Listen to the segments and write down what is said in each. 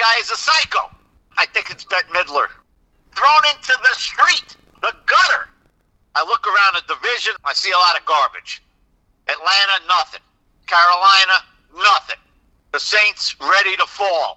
guy is a psycho. I think it's Bette Midler. Thrown into the street, the gutter. I look around the division, I see a lot of garbage. Atlanta, nothing. Carolina, nothing. The Saints ready to fall.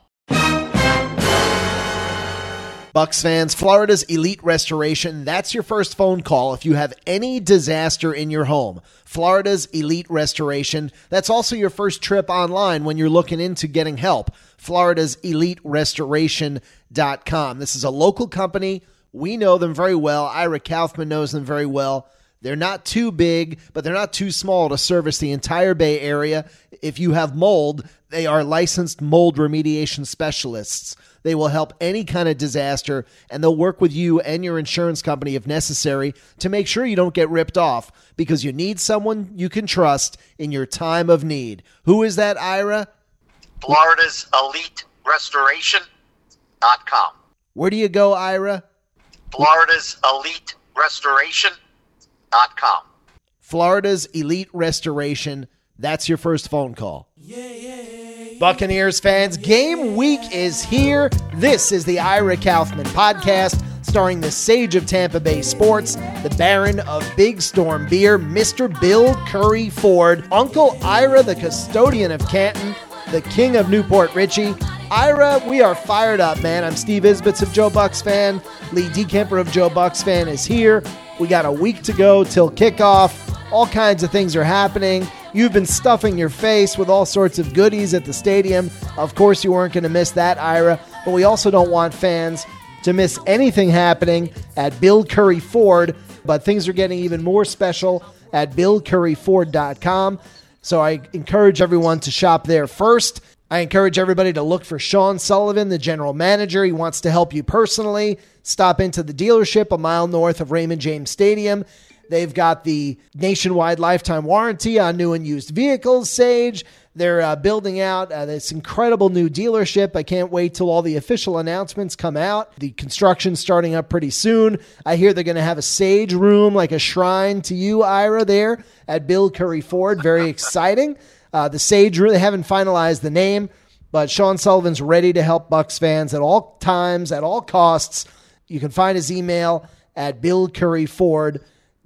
Bucs fans, Florida's Elite Restoration, that's your first phone call if you have any disaster in your home. Florida's Elite Restoration, that's also your first trip online when you're looking into getting help. Florida's Elite Restoration.com. This is a local company. We know them very well. Ira Kaufman knows them very well. They're not too big, but they're not too small to service the entire Bay Area. If you have mold, they are licensed mold remediation specialists. They will help any kind of disaster, and they'll work with you and your insurance company if necessary to make sure you don't get ripped off, because you need someone you can trust in your time of need. Who is that, Ira? Florida's Elite Restoration.com. Where do you go, Ira? Florida's Elite Restoration.com. Florida's Elite Restoration. That's your first phone call. Buccaneers fans, game week is here. This is the Ira Kaufman podcast, starring the sage of Tampa Bay sports, the Baron of Big Storm Beer, Mr. Bill Curry Ford, Uncle Ira, the custodian of Canton, the king of Newport Richie. Ira, we are fired up, man. I'm Steve Isbitz of Joe Bucks Fan. Lee DeKemper of Joe Bucks Fan is here. We got a week to go till kickoff. All kinds of things are happening. You've been stuffing your face with all sorts of goodies at the stadium. Of course, you weren't going to miss that, Ira. But we also don't want fans to miss anything happening at Bill Curry Ford. But things are getting even more special at BillCurryFord.com. So I encourage everyone to shop there first. I encourage everybody to look for Sean Sullivan, the general manager. He wants to help you personally. Stop into the dealership a mile north of Raymond James Stadium. They've got the nationwide lifetime warranty on new and used vehicles, Sage. They're building out this incredible new dealership. I can't wait till all the official announcements come out. The construction's starting up pretty soon. I hear they're going to have a Sage room, like a shrine to you, Ira, there at Bill Curry Ford. Very exciting. The Sage room, they haven't finalized the name, but Sean Sullivan's ready to help Bucs fans at all times, at all costs. You can find his email at BillCurryFord.com.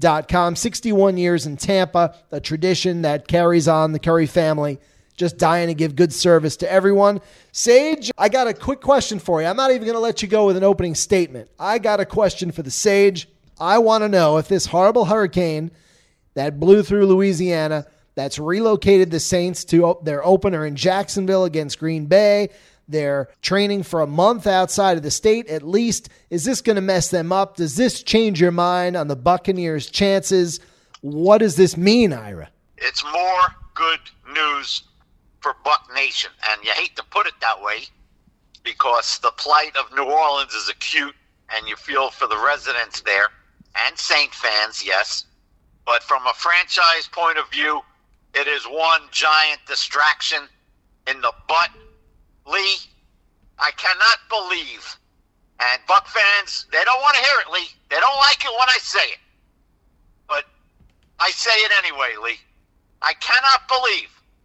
61 years in Tampa, a tradition that carries on, the Curry family, just dying to give good service to everyone. Sage, I got a quick question for you. I'm not even going to let you go with an opening statement. I got a question for the Sage. I want to know if this horrible hurricane that blew through Louisiana, that's relocated the Saints to their opener in Jacksonville against Green Bay, they're training for a month outside of the state at least. Is this going to mess them up? Does this change your mind on the Buccaneers' chances? What does this mean, Ira? It's more good news for Buck Nation. And you hate to put it that way because the plight of New Orleans is acute and you feel for the residents there and Saint fans, yes. But from a franchise point of view, it is one giant distraction in the butt. Lee, I cannot believe, and Buck fans, they don't want to hear it, Lee. They don't like it when I say it. But I say it anyway, Lee. I cannot believe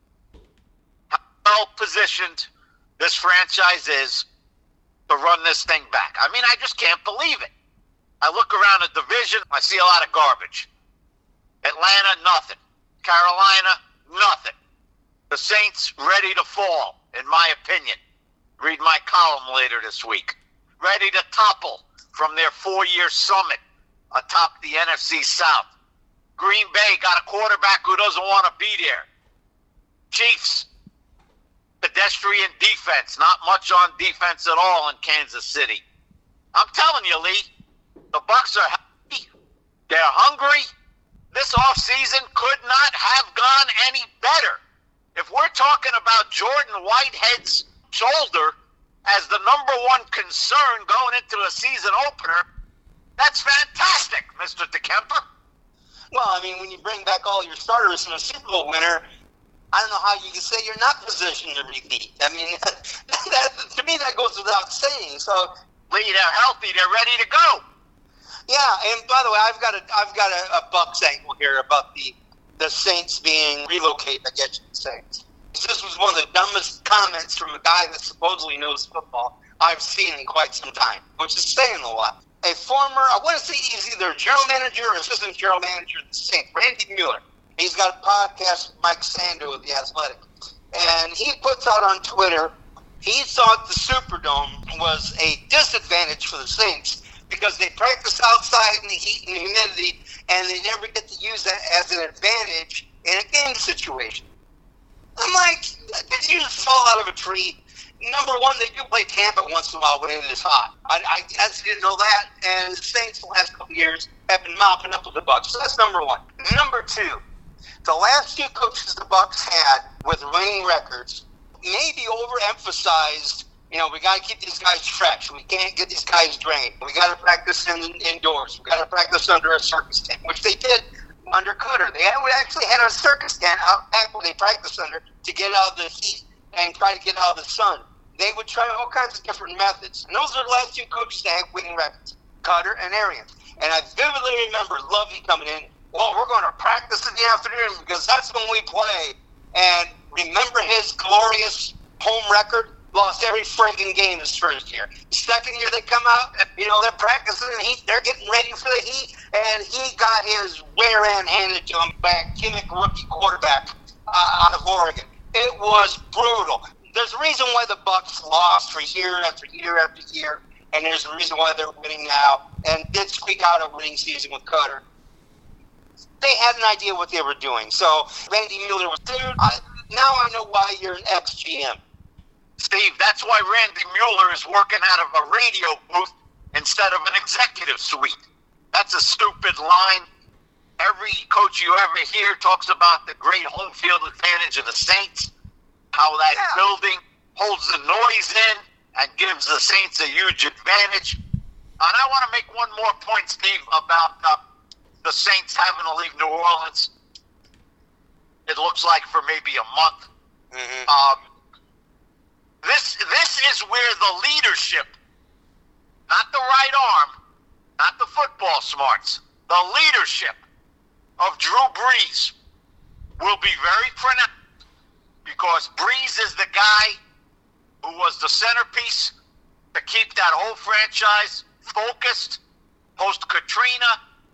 how well positioned this franchise is to run this thing back. I mean, I just can't believe it. I look around the division, I see a lot of garbage. Atlanta, nothing. Carolina, nothing. The Saints ready to fall, in my opinion. Read my column later this week. Ready to topple from their 4-year summit atop the NFC South. Green Bay got a quarterback who doesn't want to be there. Chiefs, pedestrian defense. Not much on defense at all in Kansas City. I'm telling you, Lee, the Bucs are healthy. They're hungry. This offseason could not have gone any better. If we're talking about Jordan Whitehead's shoulder as the number one concern going into a season opener, that's fantastic, Mr. DeKemper. Well, I mean, when you bring back all your starters from a Super Bowl winner, I don't know how you can say you're not positioned to repeat. I mean, to me, that goes without saying. So, Lee, they're healthy. They're ready to go. Yeah, and by the way, I've got a Bucs angle here about the Saints being relocated, I guess you could say. This was one of the dumbest comments from a guy that supposedly knows football I've seen in quite some time, which is saying a lot. A former, I want to say he's either general manager or assistant general manager of the Saints, Randy Mueller. He's got a podcast with Mike Sando of The Athletic. And he puts out on Twitter, he thought the Superdome was a disadvantage for the Saints because they practice outside in the heat and the humidity, and they never get to use that as an advantage in a game situation. I'm like, did you just fall out of a tree? Number one, they do play Tampa once in a while when it is hot. I guess didn't know that, and the Saints the last couple of years have been mopping up with the Bucs. So that's number one. Number two, the last two coaches the Bucs had with winning records maybe overemphasized. You know, we got to keep these guys fresh. We can't get these guys drained. We got to practice indoors. We got to practice under a circus tent, which they did under Cutter. They actually had a circus tent out back where they practiced under to get out of the heat and try to get out of the sun. They would try all kinds of different methods. And those are the last two coaches that had winning records, Cutter and Arians. And I vividly remember Lovey coming in, well, we're going to practice in the afternoon because that's when we play. And remember his glorious home record? Lost every friggin' game his first year. Second year they come out, you know, they're practicing in the heat. They're getting ready for the heat. And he got his rear end handed to him by a gimmick rookie quarterback out of Oregon. It was brutal. There's a reason why the Bucs lost for year after year after year, and there's a reason why they're winning now, and did squeak out a winning season with Cutter. They had an idea what they were doing. So Randy Mueller was, dude, now I know why you're an ex-GM. Steve, that's why Randy Mueller is working out of a radio booth instead of an executive suite. That's a stupid line. Every coach you ever hear talks about the great home field advantage of the Saints, how that building holds the noise in and gives the Saints a huge advantage. And I want to make one more point, Steve, about the Saints having to leave New Orleans. It looks like for maybe a month. Mm-hmm. This is where the leadership, not the right arm, not the football smarts, the leadership of Drew Brees will be very pronounced, because Brees is the guy who was the centerpiece to keep that whole franchise focused post-Katrina,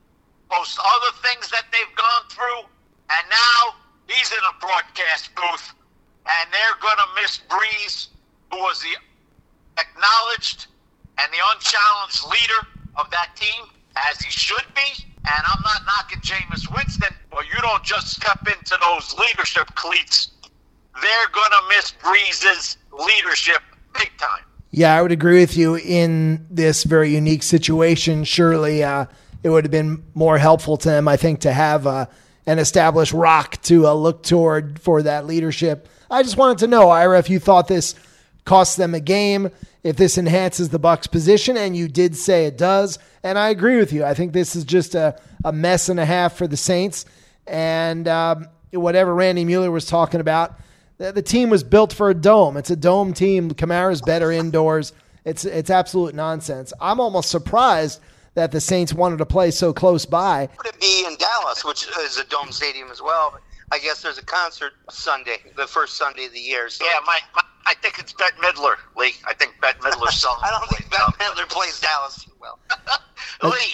post other things that they've gone through, and now he's in a broadcast booth, and they're going to miss Brees, who was the acknowledged and the unchallenged leader of that team, as he should be. And I'm not knocking Jameis Winston, but you don't just step into those leadership cleats. They're going to miss Brees' leadership big time. Yeah, I would agree with you in this very unique situation. Surely it would have been more helpful to them, I think, to have an established rock to look toward for that leadership. I just wanted to know, Ira, if you thought this costs them a game, if this enhances the Bucs' position, and you did say it does, and I agree with you. I think this is just a mess and a half for the Saints, and whatever Randy Mueller was talking about, the team was built for a dome. It's a dome team. Kamara's better indoors. It's absolute nonsense. I'm almost surprised that the Saints wanted to play so close by. Would it be in Dallas, which is a dome stadium as well, but I guess there's a concert Sunday, the first Sunday of the year. So. Yeah, I think it's Bette Midler, Lee. I think Bette Midler's song. I don't think Bette Midler plays Dallas too well. Lee,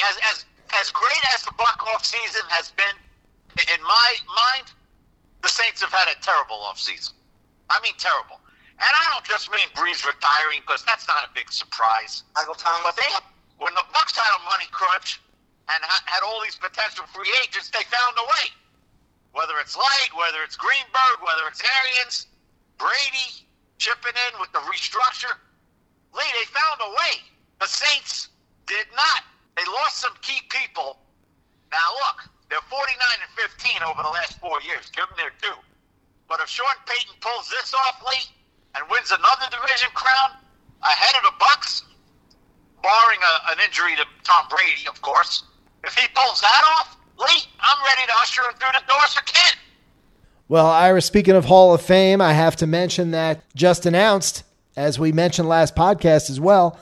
as great as the Buck off season has been, in my mind, the Saints have had a terrible off season. I mean, terrible. And I don't just mean Brees retiring, because that's not a big surprise. But when the Bucs had a money crunch and had all these potential free agents, they found a way. Whether it's Light, whether it's Greenberg, whether it's Arians, Brady chipping in with the restructure. Lee, they found a way. The Saints did not. They lost some key people. Now look, they're 49-15 over the last 4 years. Give them their due. But if Sean Payton pulls this off, Lee, and wins another division crown ahead of the Bucs, barring an injury to Tom Brady, of course, if he pulls that off, Lee, I'm ready to usher him through the doors for Ken. Well, Ira, speaking of Hall of Fame, I have to mention that just announced, as we mentioned last podcast as well,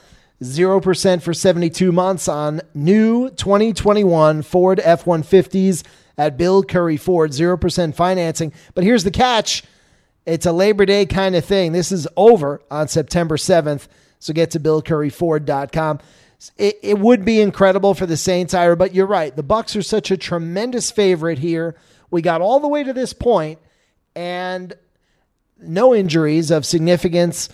0% for 72 months on new 2021 Ford F-150s at Bill Curry Ford, 0% financing. But here's the catch. It's a Labor Day kind of thing. This is over on September 7th, so get to BillCurryFord.com. It would be incredible for the Saints, Ira, but you're right. The Bucs are such a tremendous favorite here. We got all the way to this point, and no injuries of significance.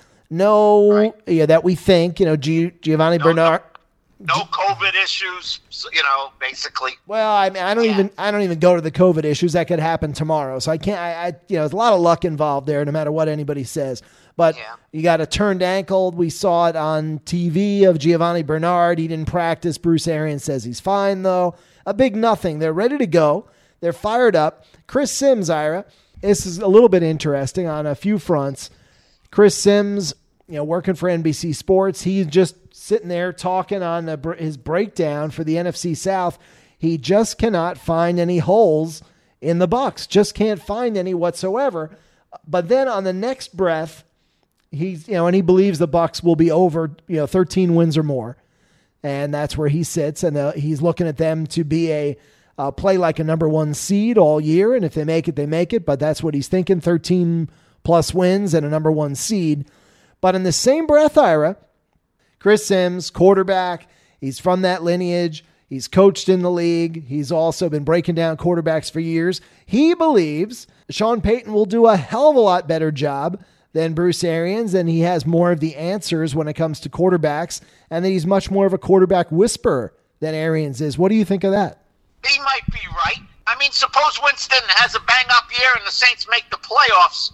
No, that we think. Giovanni Bernard. No COVID issues. Basically. Well, I mean, I don't even go to the COVID issues. That could happen tomorrow. So I can't. There's a lot of luck involved there, no matter what anybody says. But you got a turned ankle. We saw it on TV of Giovanni Bernard. He didn't practice. Bruce Arians says he's fine, though. A big nothing. They're ready to go. They're fired up. Chris Sims, Ira, this is a little bit interesting on a few fronts. Chris Sims, working for NBC Sports, he's just sitting there talking on his breakdown for the NFC South. He just cannot find any holes in the Bucs. Just can't find any whatsoever. But then on the next breath, he's, and he believes the Bucs will be over, 13 wins or more. And that's where he sits. And he's looking at them to be play like a number one seed all year. And if they make it, they make it. But that's what he's thinking, 13 plus wins and a number one seed. But in the same breath, Ira, Chris Sims, quarterback, he's from that lineage. He's coached in the league. He's also been breaking down quarterbacks for years. He believes Sean Payton will do a hell of a lot better job than Bruce Arians, and he has more of the answers when it comes to quarterbacks, and that he's much more of a quarterback whisperer than Arians is. What do you think of that? He might be right. I mean, suppose Winston has a bang-up year and the Saints make the playoffs.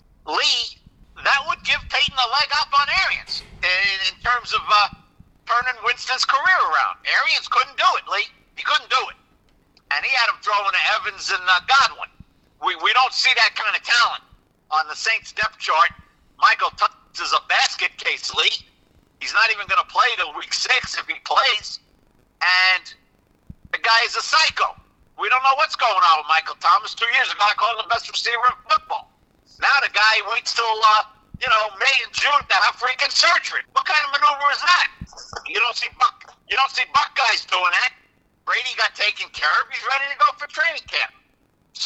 Lee, that would give Payton a leg up on Arians in terms of turning Winston's career around. Arians couldn't do it, Lee. He couldn't do it. And he had him throwing to Evans and Godwin. We don't see that kind of talent on the Saints depth chart. Michael Thomas is a basket case, Lee. He's not even going to play till week 6 if he plays. And the guy is a psycho. We don't know what's going on with Michael Thomas. 2 years ago, I called him the best receiver in football. Now the guy waits till May and June to have freaking surgery. What kind of maneuver is that? You don't see Buck guys doing that. Brady got taken care of. He's ready to go for training camp. So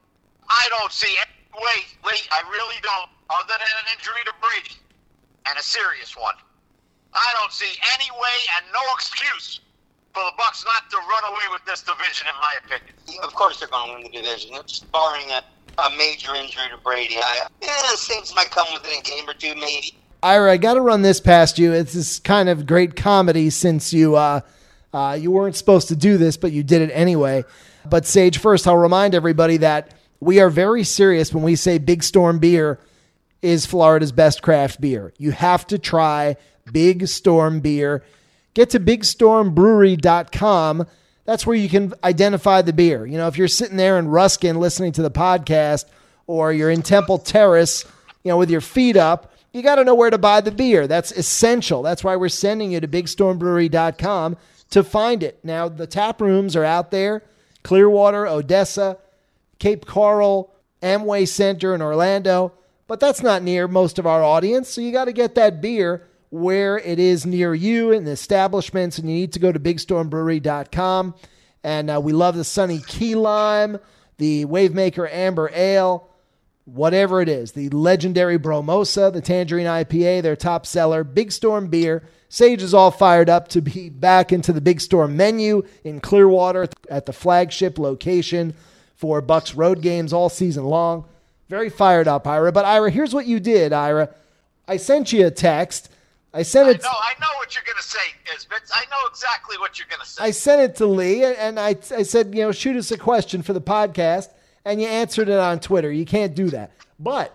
I don't see any way, Lee. I really don't. Other than an injury to Brady, and a serious one, I don't see any way and no excuse for the Bucs not to run away with this division, in my opinion. Of course they're going to win the division. It's barring a major injury to Brady. The Saints might come within a game or two, maybe. Ira, I got to run this past you. It's this kind of great comedy since you weren't supposed to do this, but you did it anyway. But Sage, first, I'll remind everybody that we are very serious when we say Big Storm Beer is Florida's best craft beer. You have to try Big Storm Beer. Get to BigStormBrewery.com. That's where you can identify the beer. If you're sitting there in Ruskin listening to the podcast, or you're in Temple Terrace, with your feet up, you got to know where to buy the beer. That's essential. That's why we're sending you to BigStormBrewery.com to find it. Now, the tap rooms are out there. Clearwater, Odessa, Cape Coral, Amway Center in Orlando. But that's not near most of our audience, so you got to get that beer where it is near you in the establishments, and you need to go to BigStormBrewery.com. And we love the Sunny Key Lime, the Wavemaker Amber Ale, whatever it is, the legendary Bromosa, the Tangerine IPA, their top seller, Big Storm Beer. Sage is all fired up to be back into the Big Storm menu in Clearwater at the flagship location for Bucs road games all season long. Very fired up, Ira. But, Ira, here's what you did, Ira. I sent you a text. I know what you're going to say, Isbitz. I know exactly what you're going to say. I sent it to Lee, and I said, shoot us a question for the podcast, and you answered it on Twitter. You can't do that. But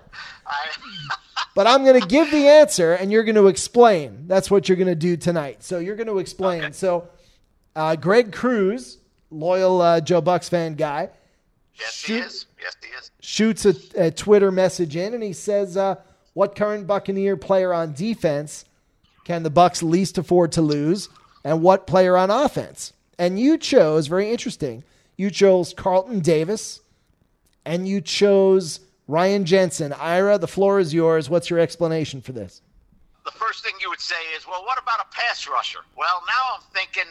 I'm going to give the answer, and you're going to explain. That's what you're going to do tonight. So you're going to explain. Okay. So Greg Cruz, loyal Joe Bucs fan guy. Yes, he is. Shoots a Twitter message in, and he says, what current Buccaneer player on defense can the Bucs least afford to lose, and what player on offense? And you chose, very interesting, you chose Carlton Davis, and you chose Ryan Jensen. Ira, the floor is yours. What's your explanation for this? The first thing you would say is, well, what about a pass rusher? Well, now I'm thinking,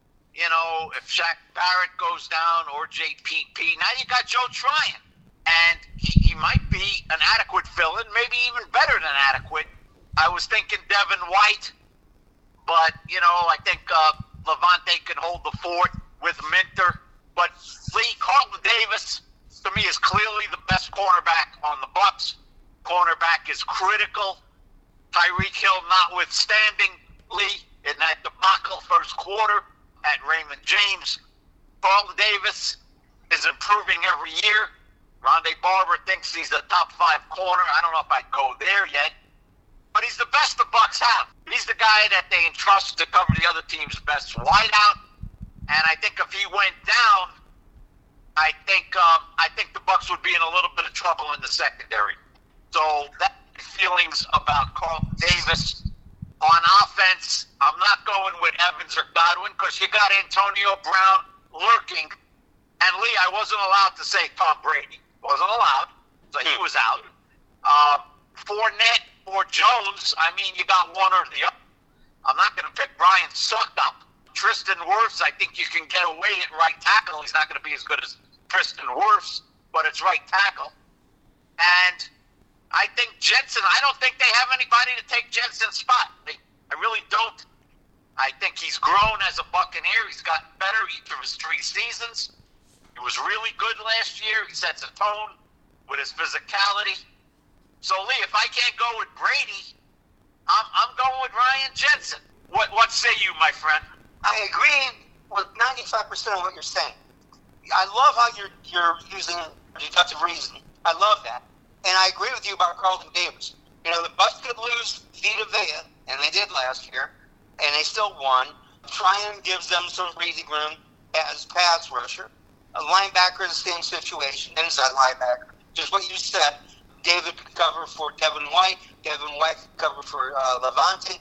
if Shaq Barrett goes down or JPP, now you got Joe Tryon. And he might be an adequate fill-in, maybe even better than adequate. I was thinking Devin White, but, I think Levante can hold the fort with Minter. But Lee, Carlton Davis, to me, is clearly the best cornerback on the Bucs. Cornerback is critical. Tyreek Hill notwithstanding, Lee, in that debacle first quarter at Raymond James. Carlton Davis is improving every year. Rondé Barber thinks he's a top 5 corner. I don't know if I'd go there yet. But he's the best the Bucs have. He's the guy that they entrust to cover the other team's best wideout. And I think if he went down, I think the Bucs would be in a little bit of trouble in the secondary. So that's feelings about Carlton Davis. On offense, I'm not going with Evans or Godwin because you got Antonio Brown lurking. And Lee, I wasn't allowed to say Tom Brady. Wasn't allowed. So he was out. Fournette or Jones, I mean, you got one or the other. I'm not going to pick Brian Suckup. Tristan Wirfs, I think you can get away at right tackle. He's not going to be as good as Tristan Wirfs, but it's right tackle. And I think Jensen, I don't think they have anybody to take Jensen's spot. I really don't. I think he's grown as a Buccaneer. He's gotten better each of his 3 seasons. He was really good last year. He sets a tone with his physicality. So, Lee, if I can't go with Brady, I'm going with Ryan Jensen. What say you, my friend? I agree with 95% of what you're saying. I love how you're using deductive reasoning. I love that. And I agree with you about Carlton Davis. The Bucs could lose Vita Vea, and they did last year, and they still won. Tryon gives them some breathing room as pass rusher. A linebacker is the same situation, inside linebacker. Just what you said. David could cover for Devin White. Devin White could cover for Levante.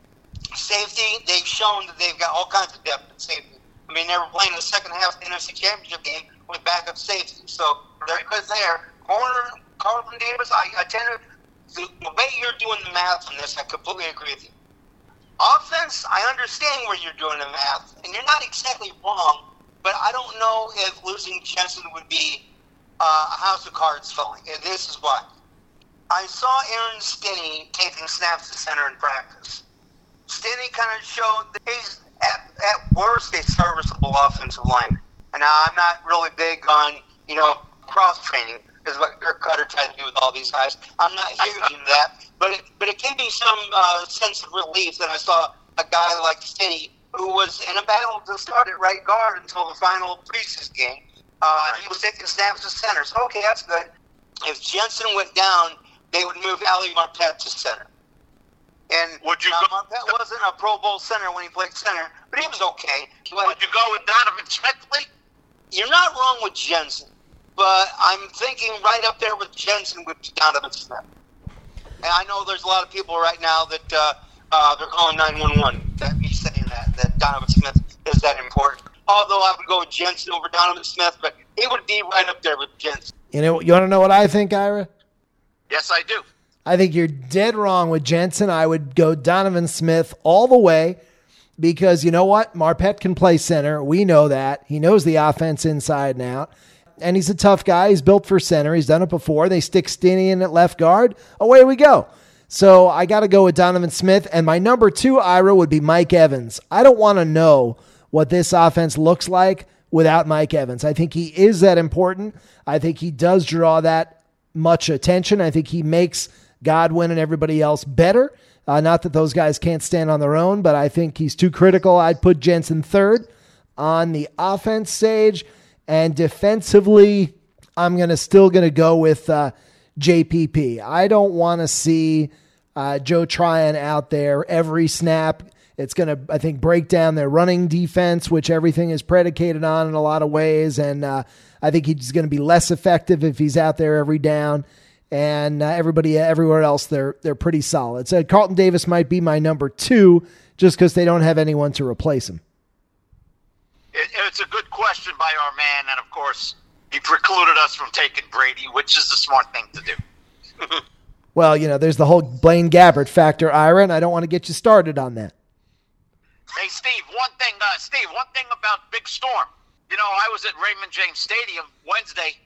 Safety, they've shown that they've got all kinds of depth in safety. I mean, they were playing the second half of the NFC Championship game with backup safety. So they're good there. Corner, Carlton Davis, I tend to, the way you're doing the math on this, I completely agree with you. Offense, I understand where you're doing the math, and you're not exactly wrong, but I don't know if losing Jensen would be a house of cards falling. And this is why. I saw Aaron Stinney taking snaps to center in practice. Stinney kind of showed that he's, at worst, a serviceable offensive lineman. And now I'm not really big on, cross-training, is what Kirk Cutter tried to do with all these guys. I'm not huge into that. But it can be some sense of relief that I saw a guy like Stinney, who was in a battle to start at right guard until the final preseason game. He was taking snaps to center. So, okay, that's good. If Jensen went down, they would move Ali Marpet to center. And Marpet wasn't a Pro Bowl center when he played center, but he was okay. Would you go with Donovan Smith, Lee? You're not wrong with Jensen, but I'm thinking right up there with Jensen would be Donovan Smith. And I know there's a lot of people right now that they're calling 911. That me saying that Donovan Smith is that important. Although I would go with Jensen over Donovan Smith, but he would be right up there with Jensen. You want to know what I think, Ira? Yes, I do. I think you're dead wrong with Jensen. I would go Donovan Smith all the way because you know what? Marpet can play center. We know that. He knows the offense inside and out. And he's a tough guy. He's built for center. He's done it before. They stick Stinney in at left guard. Away we go. So I got to go with Donovan Smith. And my number 2, Ira, would be Mike Evans. I don't want to know what this offense looks like without Mike Evans. I think he is that important. I think he does draw that much attention. I think he makes Godwin and everybody else better. Not that those guys can't stand on their own, but I think he's too critical. I'd put Jensen third on the offense stage. And defensively, I'm still going to go with JPP. I don't want to see Joe Tryon out there every snap. It's going to, I think, break down their running defense, which everything is predicated on in a lot of ways. And I think he's going to be less effective if he's out there every down. And everybody everywhere else, they're pretty solid. So Carlton Davis might be my number 2 just because they don't have anyone to replace him. It's a good question by our man, and of course, he precluded us from taking Brady, which is the smart thing to do. Well, there's the whole Blaine Gabbert factor, Ira, and I don't want to get you started on that. Hey, Steve, one thing about Big Storm. I was at Raymond James Stadium Wednesday,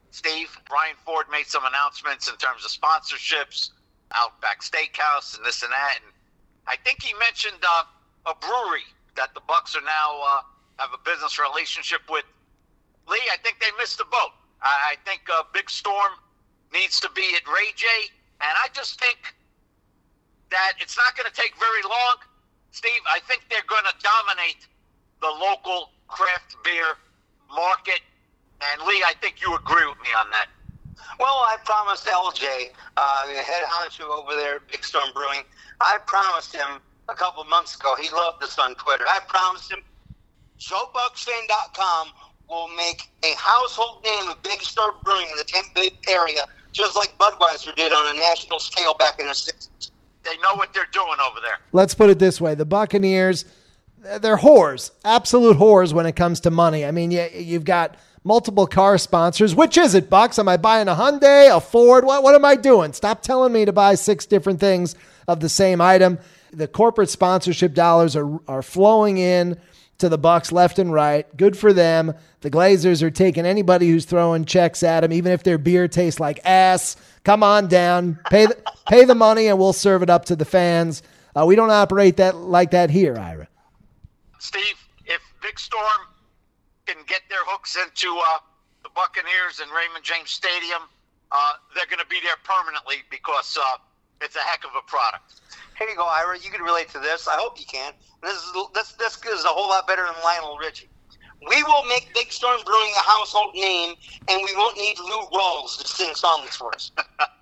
Steve, Brian Ford made some announcements in terms of sponsorships, Outback Steakhouse, and this and that. And I think he mentioned a brewery that the Bucks are now have a business relationship with. Lee, I think they missed the boat. I think Big Storm needs to be at Ray J, and I just think that it's not going to take very long. Steve, I think they're going to dominate the local craft beer market. And Lee, I think you agree with me on that. Well, I promised LJ, head honcho over there at Big Storm Brewing, I promised him a couple months ago, he loved this on Twitter, I promised him JoeBucksFan.com will make a household name of Big Storm Brewing in the Tampa Bay area, just like Budweiser did on a national scale back in the 60s. They know what they're doing over there. Let's put it this way. The Buccaneers, they're whores, absolute whores when it comes to money. I mean, you've got multiple car sponsors. Which is it, Bucks? Am I buying a Hyundai, a Ford? What am I doing? Stop telling me to buy 6 different things of the same item. The corporate sponsorship dollars are flowing in to the Bucks left and right. Good for them. The Glazers are taking anybody who's throwing checks at them, even if their beer tastes like ass. Come on down, pay the money, and we'll serve it up to the fans. We don't operate like that here, Ira. Steve, if Big Storm can get their hooks into the Buccaneers and Raymond James Stadium, they're going to be there permanently because it's a heck of a product. Here you go, Ira. You can relate to this. I hope you can. This is a whole lot better than Lionel Richie. We will make Big Storm Brewing a household name, and we won't need Lou Rawls to sing songs for us.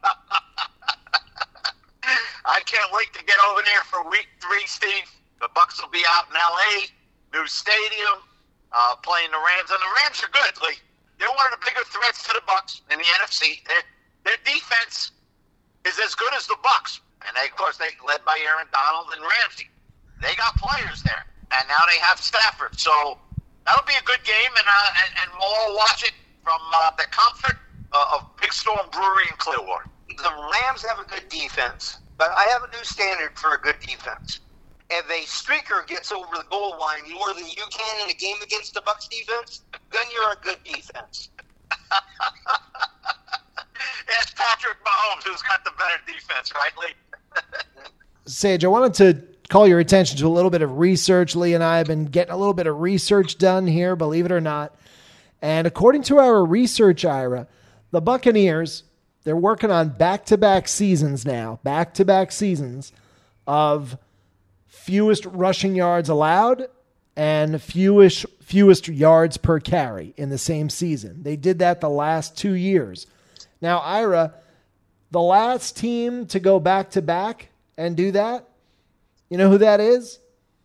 I can't wait to get over there for week 3, Steve. The Bucks will be out in L.A., new stadium, playing the Rams. And the Rams are good, Lee. They're one of the bigger threats to the Bucks in the NFC. Their defense is as good as the Bucks. And they, of course, led by Aaron Donald and Ramsey. They got players there. And now they have Stafford. So that'll be a good game, and we'll all watch it from the comfort of Big Storm Brewery in Clearwater. The Rams have a good defense, but I have a new standard for a good defense. If a streaker gets over the goal line more than you can in a game against the Bucs defense, then you're a good defense. It's Patrick Mahomes who's got the better defense, right, Lee? Sage, I wanted to call your attention to a little bit of research. Lee and I have been getting a little bit of research done here, believe it or not. And according to our research, Ira, the Buccaneers, they're working on back-to-back seasons now, back-to-back seasons of fewest rushing yards allowed and fewest yards per carry in the same season. They did that the last 2 years. Now, Ira, the last team to go back-to-back and do that, you know who that is?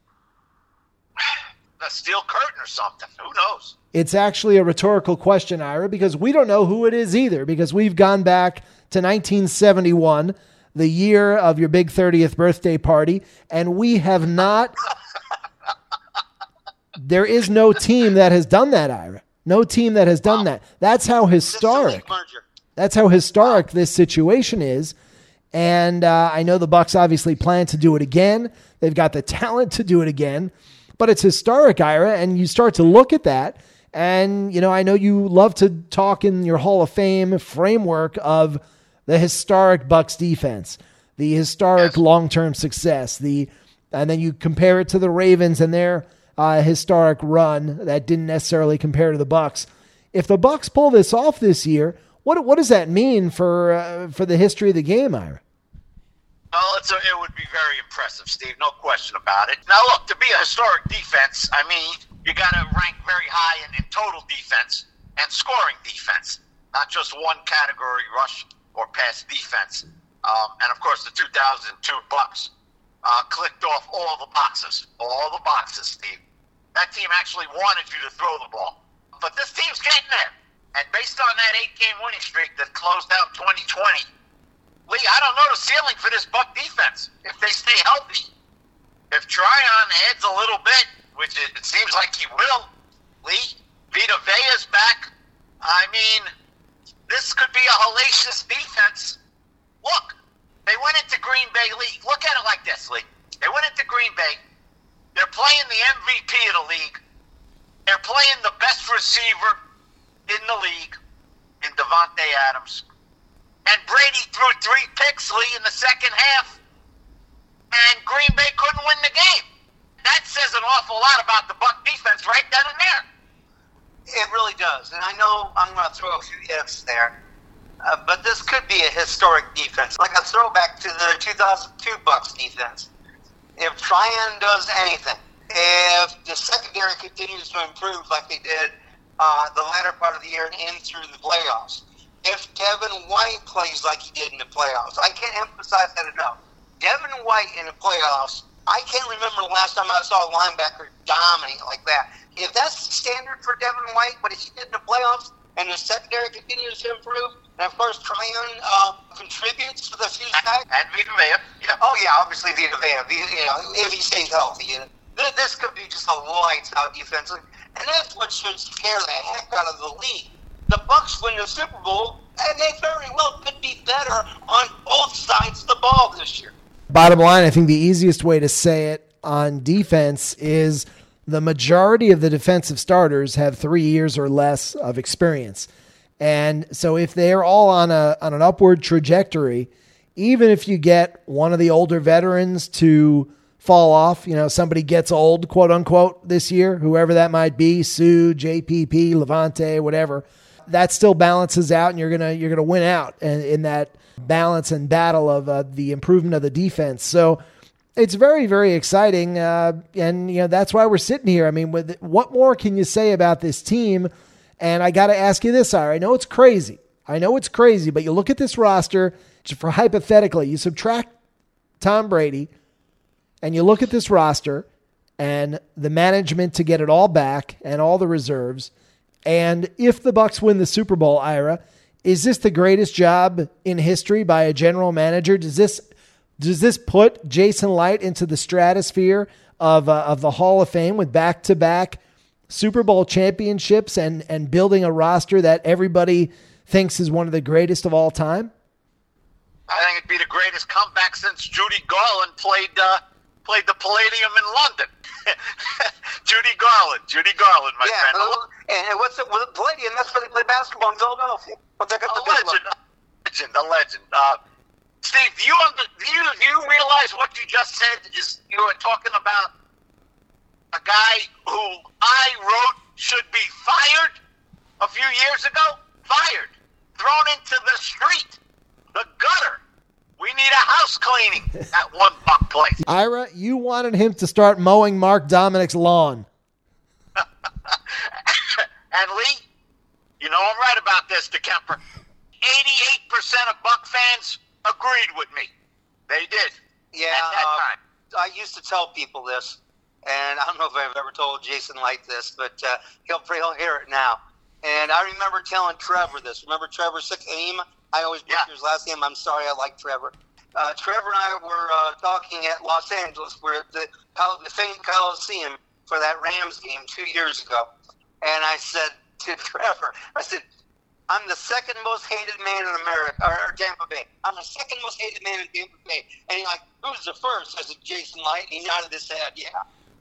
The Steel Curtain or something. Who knows? It's actually a rhetorical question, Ira, because we don't know who it is either, because we've gone back to 1971, the year of your big 30th birthday party, and we have not... There is no team that has done that, Ira. No team that has done that. That's how historic. That's how historic this situation is. And I know the Bucs obviously plan to do it again. They've got the talent to do it again. But it's historic, Ira, and you start to look at that. And, you know, I know you love to talk in your Hall of Fame framework of the historic Bucs defense, the historic long-term success, and then you compare it to the Ravens and their historic run that didn't necessarily compare to the Bucs. If the Bucs pull this off this year, what does that mean for the history of the game, Ira? Well, it would be very impressive, Steve. No question about it. Now, look, to be a historic defense, I mean, you got to rank very high in total defense and scoring defense, not just one category, rush or pass defense. And of course, the 2002 Bucs clicked off all the boxes, Steve. That team actually wanted you to throw the ball, but this team's getting there. And based on that 8-game winning streak that closed out 2020, Lee, I don't know the ceiling for this Buck defense if they stay healthy. If Tryon adds a little bit, which it seems like he will, Lee, Vita Vea's back. I mean, this could be a hellacious defense. Look, they went into Green Bay, Lee. Look at it like this, Lee. They went into Green Bay. They're playing the MVP of the league. They're playing the best receiver in the league. in Devontae Adams. And Brady threw 3 picks, Lee, in the second half, and Green Bay couldn't win the game. That says an awful lot about the Buck defense right then and there. It really does. And I know I'm going to throw a few ifs there, but this could be a historic defense, like a throwback to the 2002 Bucks defense. If Tryon does anything, if the secondary continues to improve like they did the latter part of the year and through the playoffs, if Devin White plays like he did in the playoffs, I can't emphasize that enough. Devin White in the playoffs, I can't remember the last time I saw a linebacker dominate like that. If that's the standard for Devin White, what he did in the playoffs, and the secondary continues to improve, and of course Tryon contributes to the few sacks. And Vita Vea. Yeah. Oh yeah, obviously Vita Vea. If he stays healthy, this could be just a lights out defensively, and that's what should scare the heck out of the league. The Bucks win the Super Bowl, and they very well could be better on both sides of the ball this year. Bottom line, I think the easiest way to say it on defense is the majority of the defensive starters have 3 years or less of experience. And so if they're all on an upward trajectory, even if you get one of the older veterans to fall off, somebody gets old, quote unquote, this year, whoever that might be, Sue, JPP, Levante, whatever, that still balances out, and you're gonna win out in that balance and battle of the improvement of the defense. So it's very, very exciting, and that's why we're sitting here. I mean, what more can you say about this team? And I got to ask you this, Ira. I know it's crazy, but you look at this roster, just for hypothetically, you subtract Tom Brady, and you look at this roster and the management to get it all back and all the reserves. And if the Bucks win the Super Bowl, Ira, is this the greatest job in history by a general manager? Does this put Jason Licht into the stratosphere of the Hall of Fame with back-to-back Super Bowl championships and building a roster that everybody thinks is one of the greatest of all time? I think it'd be the greatest comeback since Judy Garland played the Palladium in London. Judy Garland, my friend. And what's it with Palladium? That's where they play basketball in Philadelphia. A legend. Steve, do you realize what you just said? You were talking about a guy who I wrote should be fired a few years ago? Fired. Thrown into the street. The gutter. We need a house cleaning at one Buck place. Ira, you wanted him to start mowing Mark Dominic's lawn. And Lee, I'm right about this, DeKemper. 88% of Buck fans agreed with me. They did. Yeah, at that time. I used to tell people this, and I don't know if I've ever told Jason like this, but he'll hear it now. And I remember telling Trevor this. Remember Trevor Sikima? I always butcher his last name. I'm sorry, I like Trevor. Trevor and I were talking at Los Angeles. We're at the famed Coliseum for that Rams game 2 years ago. And I said to Trevor, I'm the second most hated man in America, or Tampa Bay. I'm the second most hated man in Tampa Bay. And he's like, who's the first? I said, Jason Licht. He nodded his head, yeah.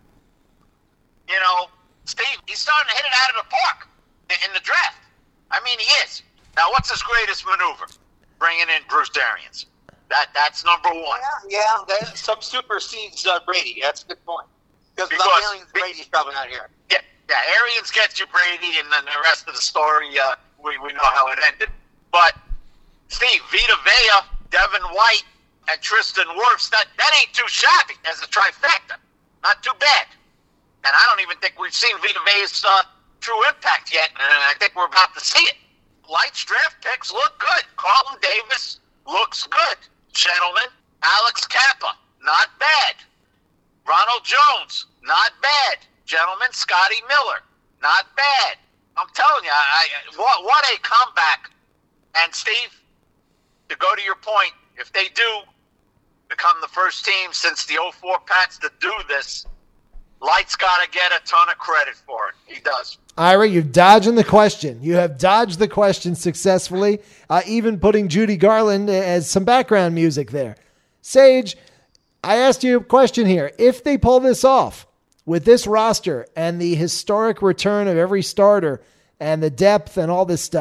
Steve, he's starting to hit it out of the park in the draft. I mean, he is. Now, what's his greatest maneuver? Bringing in Bruce Arians. That's number one. Yeah, that supersedes Brady. That's a good point. Because without Arians, Brady's probably not here. Yeah, Arians gets you Brady, and then the rest of the story, we know how it ended. But, Steve, Vita Vea, Devin White, and Tristan Wirfs, that ain't too shabby as a trifecta. Not too bad. And I don't even think we've seen Vita Vea's true impact yet, and I think we're about to see it. Light's draft picks look good. Carlton Davis looks good. Gentlemen, Alex Kappa, not bad. Ronald Jones, not bad. Gentlemen, Scotty Miller, not bad. I'm telling you, what a comeback. And Steve, to go to your point, if they do become the first team since the 04 Pats to do this, Light's got to get a ton of credit for it. He does. Ira, you're dodging the question. You have dodged the question successfully, even putting Judy Garland as some background music there. Sage, I asked you a question here. If they pull this off with this roster and the historic return of every starter and the depth and all this stuff,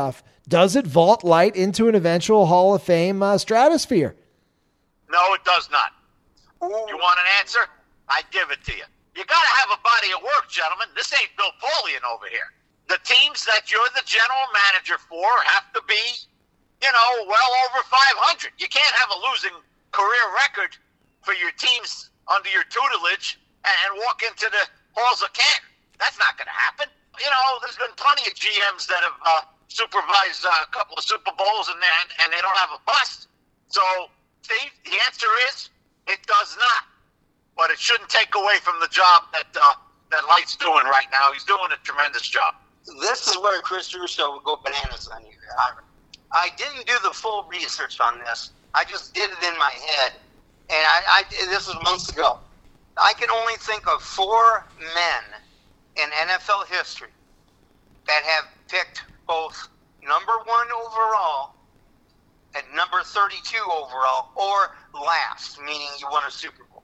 does it vault Light into an eventual Hall of Fame stratosphere? No, it does not. You want an answer? I give it to you. You got to have a body of work, gentlemen. This ain't Bill Polian over here. The teams that you're the general manager for have to be, well over 500. You can't have a losing career record for your teams under your tutelage and walk into the halls of Canton. That's not going to happen. There's been plenty of GMs that have supervised a couple of Super Bowls and they don't have a bust. So, Steve, the answer is it does not. But it shouldn't take away from the job that Light's doing right now. He's doing a tremendous job. This is where Chris Russo would go bananas on you. I didn't do the full research on this. I just did it in my head. And this was months ago. I can only think of 4 men in NFL history that have picked both number 1 overall and number 32 overall, or last, meaning you won a Super Bowl.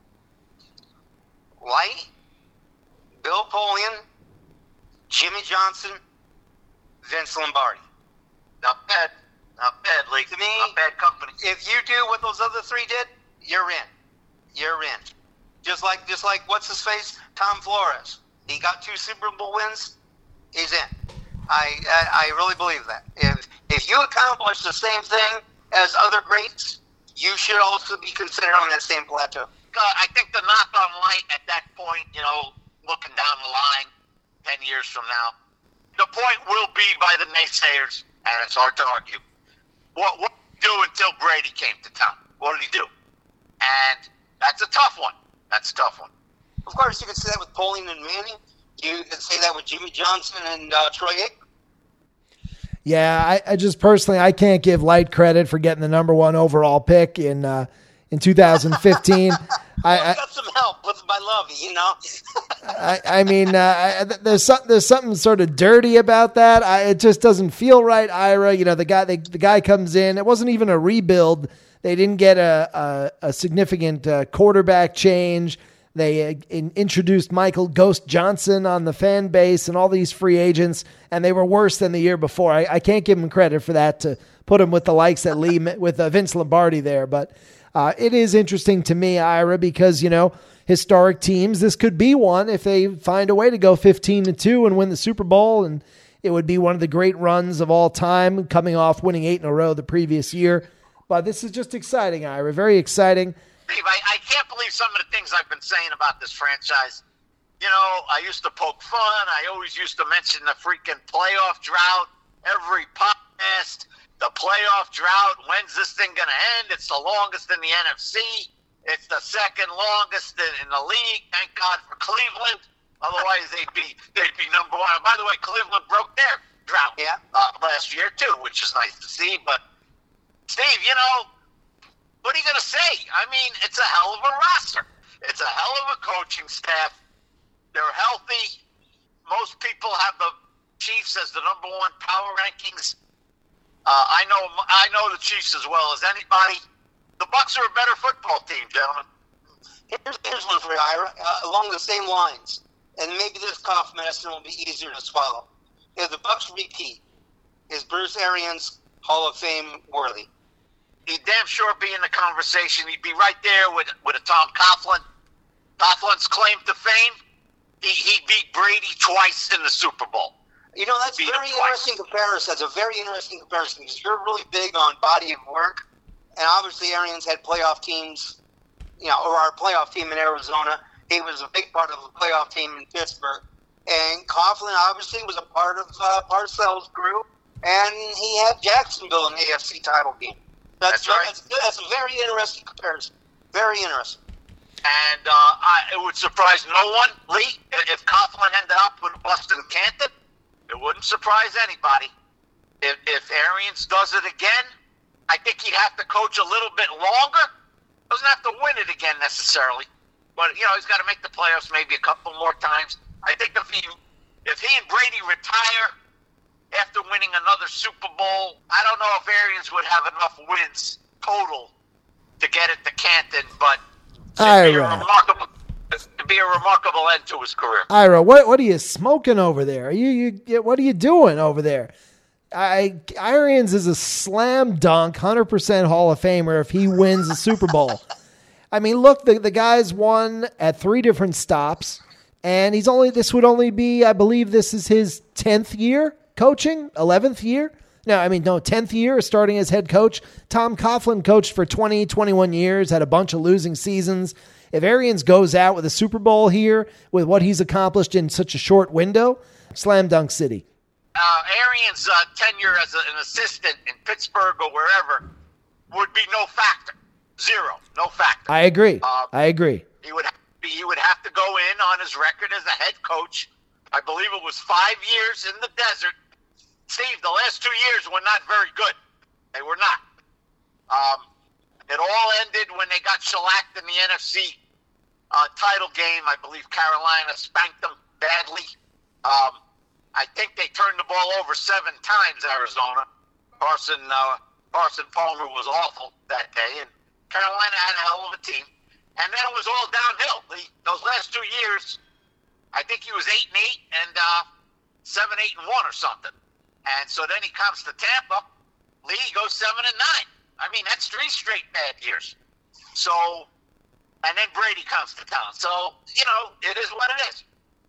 Light, Bill Polian, Jimmy Johnson, Vince Lombardi. Not bad, Lee. To me, not bad company. If you do what those other 3 did, you're in. You're in. Just like what's his face, Tom Flores. He got 2 Super Bowl wins. He's in. I really believe that. If you accomplish the same thing as other greats, you should also be considered on that same plateau. I think the knock on Light at that point, looking down the line 10 years from now, the point will be by the naysayers, and it's hard to argue. What did he do until Brady came to town? What did he do? And that's a tough one. Of course, you could say that with Polian and Manning. You could say that with Jimmy Johnson and Troy Aikman. Yeah, I just personally, I can't give Light credit for getting the number 1 overall pick in 2015. I got some help with my love, I mean, there's something sort of dirty about that. It just doesn't feel right. Ira, the guy comes in. It wasn't even a rebuild. They didn't get a significant quarterback change. They introduced Michael Ghost Johnson on the fan base and all these free agents, and they were worse than the year before. I can't give him credit for that, to put him with the likes that Lee with Vince Lombardi there, but it is interesting to me, Ira, because historic teams, this could be one if they find a way to go 15-2 and win the Super Bowl, and it would be one of the great runs of all time, coming off winning 8 in a row the previous year. But this is just exciting, Ira, very exciting. Steve, I can't believe some of the things I've been saying about this franchise. I used to poke fun. I always used to mention the freaking playoff drought every podcast. The playoff drought, when's this thing going to end? It's the longest in the NFC. It's the second longest in the league. Thank God for Cleveland. Otherwise, they'd be number 1. And by the way, Cleveland broke their drought last year, too, which is nice to see. But, Steve, what are you going to say? I mean, it's a hell of a roster. It's a hell of a coaching staff. They're healthy. Most people have the Chiefs as the number 1 power rankings. I know the Chiefs as well as anybody. The Bucs are a better football team, gentlemen. Here's one for you, Ira, along the same lines, and maybe this cough medicine will be easier to swallow. If the Bucs repeat, is Bruce Arians Hall of Fame worthy? He'd damn sure be in the conversation. He'd be right there with a Tom Coughlin. Coughlin's claim to fame, he beat Brady twice in the Super Bowl. That's a very interesting comparison. That's a very interesting comparison because you're really big on body of work. And obviously Arians had playoff teams, or our playoff team in Arizona. He was a big part of the playoff team in Pittsburgh. And Coughlin obviously was a part of Parcells' group. And he had Jacksonville in the AFC title game. That's right. That's a very interesting comparison. Very interesting. And it would surprise no one, Lee, if Coughlin ended up with Boston Canton. It wouldn't surprise anybody. If Arians does it again, I think he'd have to coach a little bit longer. Doesn't have to win it again necessarily. But, he's got to make the playoffs maybe a couple more times. I think if he and Brady retire after winning another Super Bowl, I don't know if Arians would have enough wins total to get it to Canton, but it'd be a remarkable end to his career. Ira, what are you smoking over there? What are you doing over there? Arians is a slam dunk, 100% Hall of Famer if he wins the Super Bowl. I mean, look, the guy's won at 3 different stops, and this would only be, I believe this is his 10th year coaching, 11th year. No, 10th year starting as head coach. Tom Coughlin coached for 20, 21 years, had a bunch of losing seasons. If Arians goes out with a Super Bowl here, with what he's accomplished in such a short window, slam dunk city. Arians' tenure as an assistant in Pittsburgh or wherever would be no factor. Zero. No factor. I agree. He would have to go in on his record as a head coach. I believe it was 5 years in the desert. Steve, the last 2 years were not very good. They were not. It all ended when they got shellacked in the NFC title game. I believe Carolina spanked them badly. I think they turned the ball over 7 times, Arizona. Carson Palmer was awful that day, and Carolina had a hell of a team. And then it was all downhill. Those last 2 years, I think he was 8-8 and 7-8-1 or something. And so then he comes to Tampa. Lee goes 7-9. I mean, that's 3 straight bad years. So, and then Brady comes to town. So, it is what it is.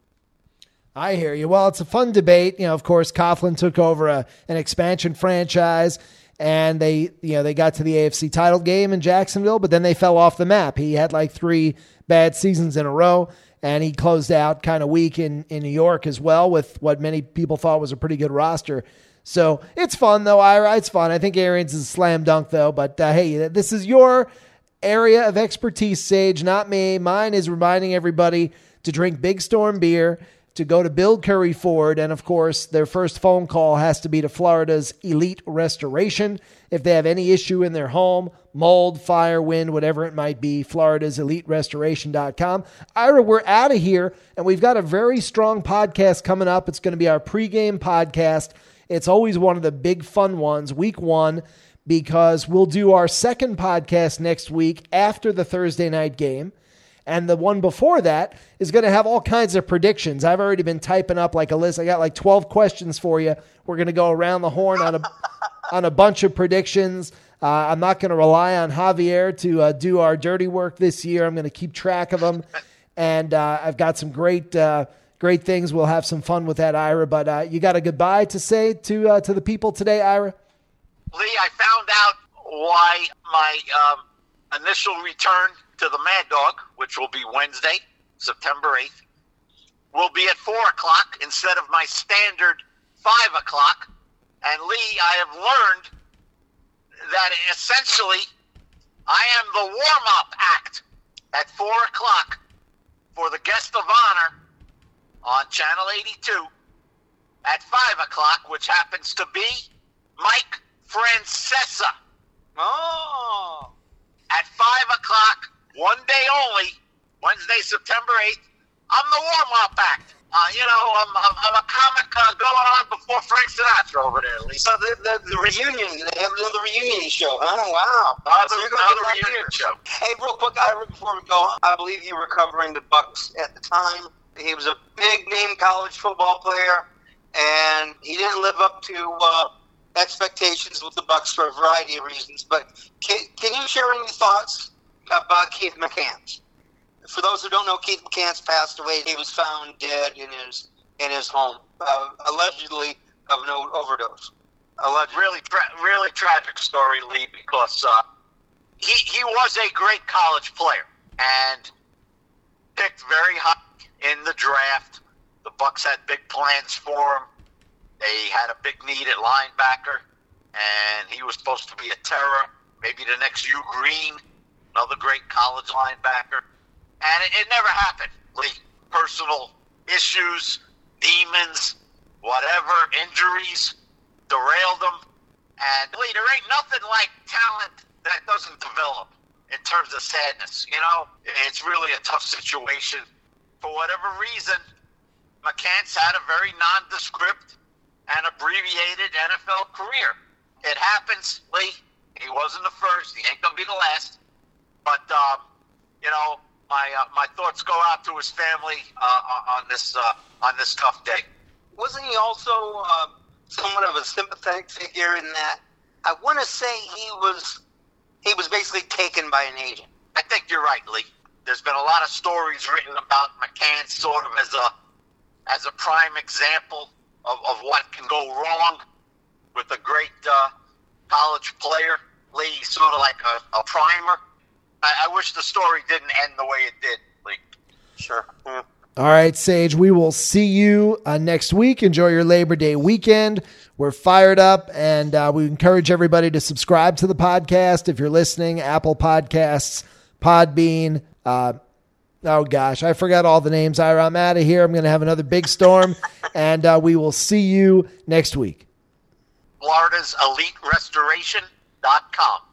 I hear you. Well, it's a fun debate. Of course, Coughlin took over an expansion franchise, and they got to the AFC title game in Jacksonville, but then they fell off the map. He had like 3 bad seasons in a row, and he closed out kind of weak in New York as well with what many people thought was a pretty good roster. So it's fun, though, Ira. It's fun. I think Arians is a slam dunk, though. But, hey, this is your area of expertise, Sage, not me. Mine is reminding everybody to drink Big Storm beer, to go to Bill Curry Ford, and, of course, their first phone call has to be to Florida's Elite Restoration. If they have any issue in their home, mold, fire, wind, whatever it might be, Florida's EliteRestoration.com. Ira, we're out of here, and we've got a very strong podcast coming up. It's going to be our pregame podcast. It's always one of the big fun ones, week 1, because we'll do our second podcast next week after the Thursday night game. And the one before that is going to have all kinds of predictions. I've already been typing up like a list. I got like 12 questions for you. We're going to go around the horn on a bunch of predictions. I'm not going to rely on Javier to do our dirty work this year. I'm going to keep track of them. And I've got some great things. We'll have some fun with that, Ira. But you got a goodbye to say to the people today, Ira? Lee, I found out why my initial return to the Mad Dog, which will be Wednesday, September 8th, will be at 4 o'clock instead of my standard 5 o'clock. And Lee, I have learned that essentially I am the warm-up act at 4 o'clock for the guest of honor on Channel 82 at 5 o'clock, which happens to be Mike Francesa. Oh. At 5 o'clock, one day only, Wednesday, September 8th, I'm the warm-up act. I'm a comic going on before Frank Sinatra over there, Lee. So the reunion, they have another reunion show, huh? Wow. Another reunion show. Hey, real quick, Ira, before we go, I believe you were covering the Bucks at the time. He was a big-name college football player, and he didn't live up to expectations with the Bucks for a variety of reasons. But can you share any thoughts about Keith McCants? For those who don't know, Keith McCants passed away. He was found dead in his home, allegedly of an overdose. Really tragic story, Lee, because he was a great college player and picked very high in the draft. The Bucks had big plans for him. They had a big need at linebacker, and he was supposed to be a terror, maybe the next Hugh Green, another great college linebacker. And it never happened, Lee. Personal issues, demons, whatever, injuries derailed him. And, Lee, there ain't nothing like talent that doesn't develop in terms of sadness. It's really a tough situation. For whatever reason, McCants had a very nondescript and abbreviated NFL career. It happens, Lee. He wasn't the first. He ain't going to be the last. But, my thoughts go out to his family on this tough day. Wasn't he also somewhat of a sympathetic figure in that I want to say he was basically taken by an agent. I think you're right, Lee. There's been a lot of stories written about McCann sort of as a prime example of what can go wrong with a great college player. Lee, sort of like a primer. I wish the story didn't end the way it did, Lee. Sure. Yeah. All right, Sage, we will see you next week. Enjoy your Labor Day weekend. We're fired up, and we encourage everybody to subscribe to the podcast. If you're listening, Apple Podcasts, Podbean. Oh, gosh, I forgot all the names. I'm out of here. I'm going to have another big storm, and we will see you next week. Florida's EliteRestoration.com.